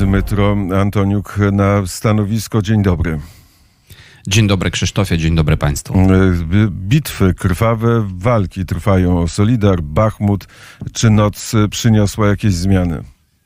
Dmytro Antoniuk na stanowisko. Dzień dobry. Dzień dobry Krzysztofie, dzień dobry Państwu. Bitwy, krwawe walki trwają o Solidar, Bachmut. Czy noc przyniosła jakieś zmiany?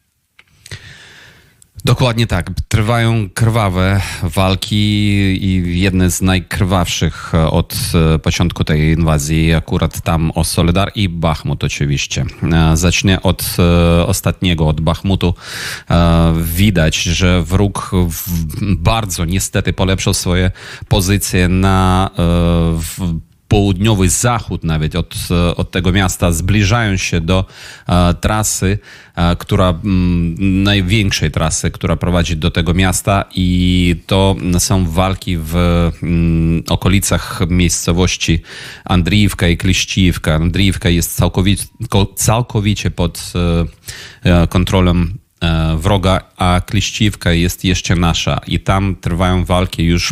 Dokładnie tak. Trwają krwawe walki i jedne z najkrwawszych od początku tej inwazji. Akurat tam o Solidar i Bachmut oczywiście. Zacznę od ostatniego, od Bachmutu. Widać, że wróg bardzo niestety polepszył swoje pozycje na południowy zachód nawet od tego miasta, zbliżają się do trasy, największej trasy, która prowadzi do tego miasta, i to są walki w okolicach miejscowości Andriivka i Kliściivka. Andriivka jest całkowicie pod kontrolą wroga, a Kliściivka jest jeszcze nasza i tam trwają walki już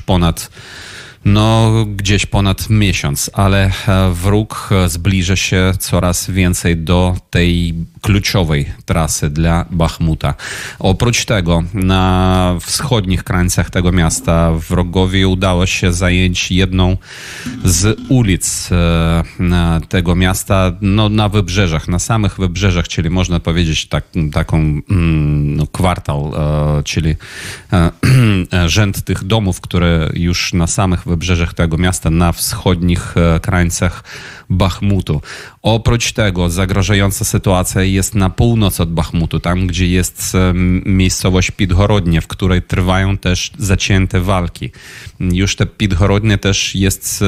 gdzieś ponad miesiąc, ale wróg zbliża się coraz więcej do tej kluczowej trasy dla Bachmuta. Oprócz tego na wschodnich krańcach tego miasta wrogowi udało się zająć jedną z ulic tego miasta, na wybrzeżach, na samych wybrzeżach, czyli można powiedzieć taką kwartał, czyli rzęd tych domów, które już na samych wybrzeżach tego miasta, na wschodnich krańcach Bachmutu. Oprócz tego zagrażająca sytuacja jest na północ od Bachmutu, tam gdzie jest miejscowość Pidgorodnie, w której trwają też zacięte walki. Już te Pidgorodnie też jest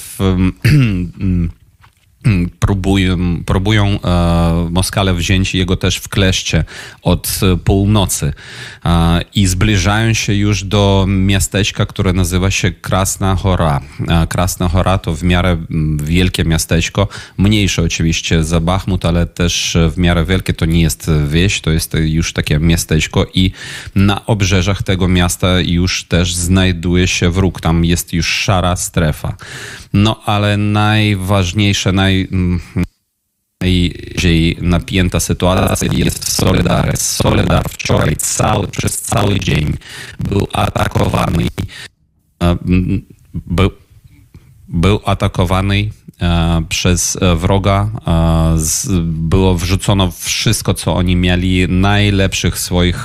próbują Moskale wziąć jego też w kleszcze od północy i zbliżają się już do miasteczka, które nazywa się Krasna Hora. Krasna Hora to w miarę wielkie miasteczko, mniejsze oczywiście za Bachmut, ale też w miarę wielkie. To nie jest wieś, to jest już takie miasteczko i na obrzeżach tego miasta już też znajduje się wróg. Tam jest już szara strefa. Ale najważniejsze, najbardziej napięta sytuacja jest w Solidarze. Solidar wczoraj przez cały dzień był atakowany. Był atakowany przez wroga. Było wrzucono wszystko, co oni mieli, najlepszych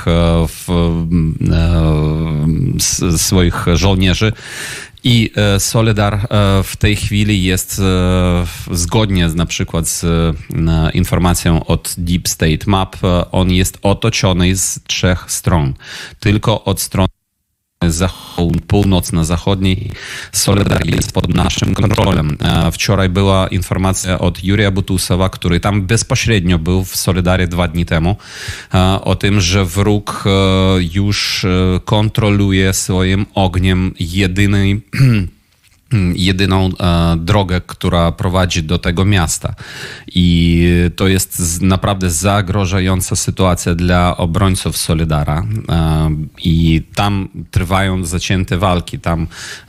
swoich żołnierzy. I Solidar w tej chwili jest zgodnie na przykład z informacją od Deep State Map, on jest otoczony z 3 stron. Tylko od strony północno-zachodniej Solidar jest pod naszym kontrolą. Wczoraj była informacja od Jurija Butusowa, który tam bezpośrednio był w Solidarze 2 dni temu, o tym, że wróg już kontroluje swoim ogniem jedyną drogę, która prowadzi do tego miasta. I to jest naprawdę zagrażająca sytuacja dla obrońców Solidara. I tam trwają zacięte walki. Tam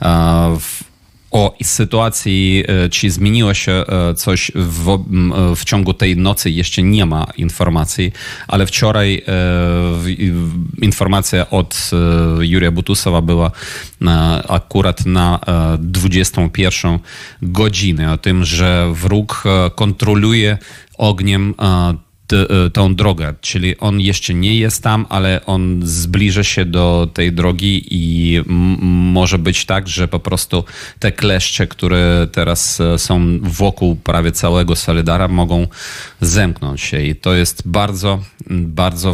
o sytuacji, czy zmieniło się coś w ciągu tej nocy, jeszcze nie ma informacji, ale wczoraj informacja od Jurija Butusowa była akurat na 21 godzinę o tym, że wróg kontroluje ogniem tą drogę, czyli on jeszcze nie jest tam, ale on zbliża się do tej drogi i może być tak, że po prostu te kleszcze, które teraz są wokół prawie całego Solidara, mogą zemknąć się i to jest bardzo, bardzo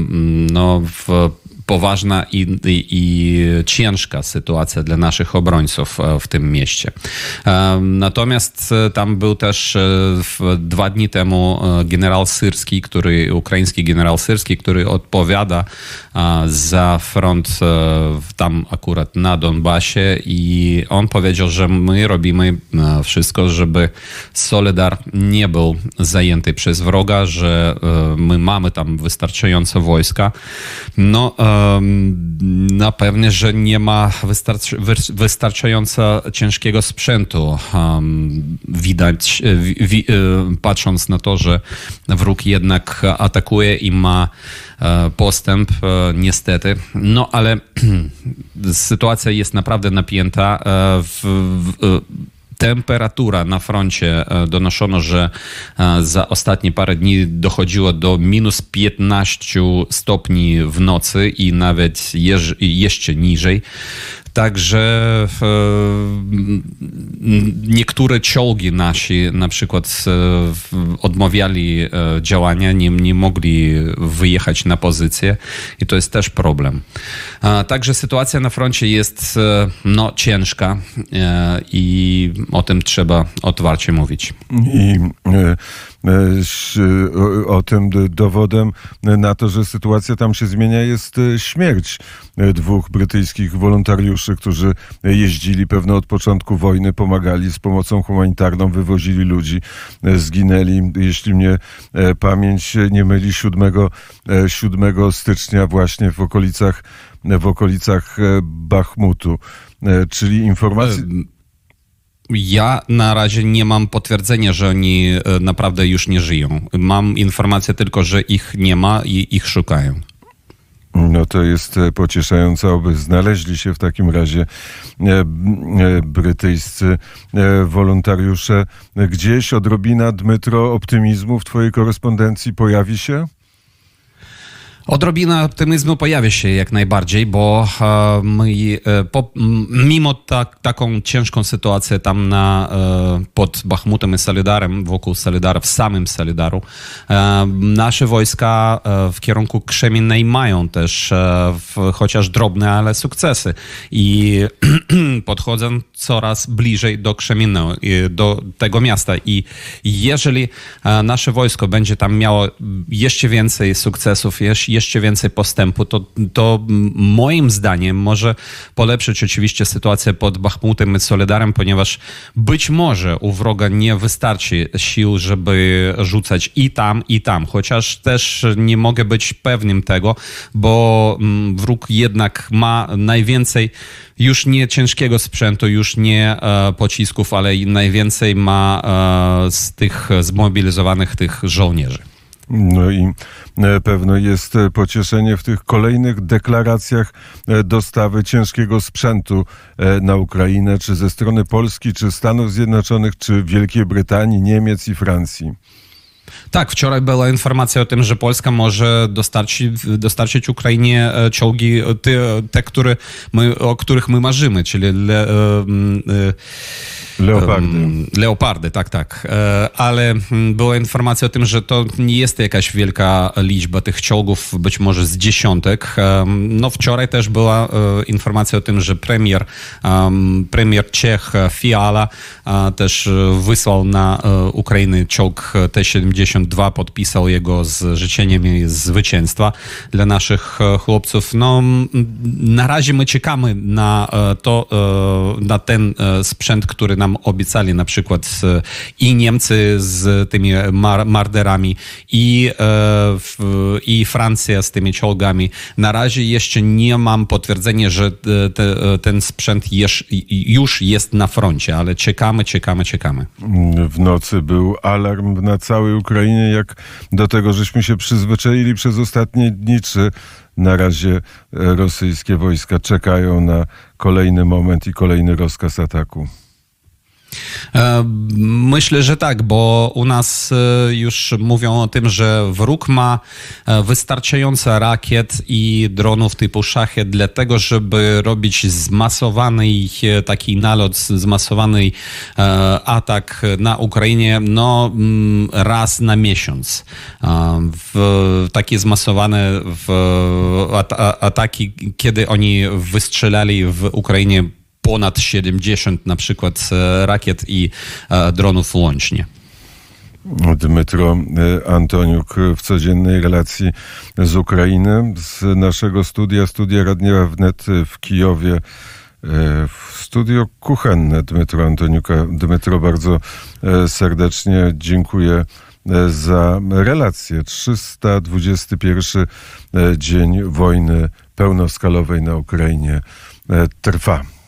poważna i ciężka sytuacja dla naszych obrońców w tym mieście. Natomiast tam był też 2 dni temu ukraiński generał Syrski, który odpowiada za front tam akurat na Donbasie, i on powiedział, że my robimy wszystko, żeby Solidar nie był zajęty przez wroga, że my mamy tam wystarczająco wojska. na pewno, że nie ma wystarczająco ciężkiego sprzętu. Widać, patrząc na to, że wróg jednak atakuje i ma postęp, niestety. No ale sytuacja jest naprawdę napięta. Temperatura na froncie donoszono, że za ostatnie parę dni dochodziło do minus 15 stopni w nocy i nawet jeszcze niżej. Także niektóre czołgi nasi na przykład odmawiali działania, nie mogli wyjechać na pozycję i to jest też problem. Także sytuacja na froncie jest ciężka i o tym trzeba otwarcie mówić. I o tym dowodem na to, że sytuacja tam się zmienia, jest śmierć 2 brytyjskich wolontariuszy, którzy jeździli pewno od początku wojny, pomagali z pomocą humanitarną, wywozili ludzi, zginęli, jeśli mnie pamięć nie myli, 7 stycznia właśnie w okolicach Bachmutu. Czyli informacje... Ja na razie nie mam potwierdzenia, że oni naprawdę już nie żyją. Mam informację tylko, że ich nie ma i ich szukają. No to jest pocieszające, oby znaleźli się w takim razie brytyjscy wolontariusze. Gdzieś odrobina, Dmytro, optymizmu w twojej korespondencji pojawi się? Odrobina optymizmu pojawia się jak najbardziej, bo mimo taką ciężką sytuację tam pod Bachmutem i Solidarem, wokół Solidara, w samym Solidaru, nasze wojska w kierunku Krzemiennej mają też chociaż drobne, ale sukcesy i podchodzą coraz bliżej do Krzemiennego, do tego miasta i jeżeli nasze wojsko będzie tam miało jeszcze więcej sukcesów, jeszcze więcej postępu, to moim zdaniem może polepszyć oczywiście sytuację pod Bachmutem i Solidarem, ponieważ być może u wroga nie wystarczy sił, żeby rzucać i tam, chociaż też nie mogę być pewnym tego, bo wróg jednak ma najwięcej już nie ciężkiego sprzętu, już nie pocisków, ale najwięcej ma z tych zmobilizowanych tych żołnierzy. No i pewno jest pocieszenie w tych kolejnych deklaracjach dostawy ciężkiego sprzętu na Ukrainę, czy ze strony Polski, czy Stanów Zjednoczonych, czy Wielkiej Brytanii, Niemiec i Francji. Tak, wczoraj była informacja o tym, że Polska może dostarczyć Ukrainie czołgi, o których my marzymy, czyli Leopardy, tak. Ale była informacja o tym, że to nie jest jakaś wielka liczba tych czołgów, być może z dziesiątek. No wczoraj też była informacja o tym, że premier Czech Fiala też wysłał na Ukrainę czołg T-72, podpisał jego z życzeniami zwycięstwa dla naszych chłopców. No na razie my czekamy na ten sprzęt, który nam obiecali, na przykład i Niemcy z tymi Marderami i Francja z tymi czołgami. Na razie jeszcze nie mam potwierdzenia, że ten sprzęt już jest na froncie, ale czekamy. W nocy był alarm na całej Ukrainie, jak do tego, żeśmy się przyzwyczaili przez ostatnie dni, czy na razie rosyjskie wojska czekają na kolejny moment i kolejny rozkaz ataku? Myślę, że tak, bo u nas już mówią o tym, że wróg ma wystarczająco rakiet i dronów typu Szachet dla tego, żeby robić zmasowany taki nalot, zmasowany atak na Ukrainie raz na miesiąc. Takie zmasowane ataki, kiedy oni wystrzelali w Ukrainie ponad 70 na przykład rakiet i dronów łącznie. Dmytro Antoniuk w codziennej relacji z Ukrainy, z naszego studia Radia Wnet w Kijowie. Studio kuchenne Dmytro Antoniuka. Dmytro, bardzo serdecznie dziękuję za relację. 321 dzień wojny pełnoskalowej na Ukrainie trwa.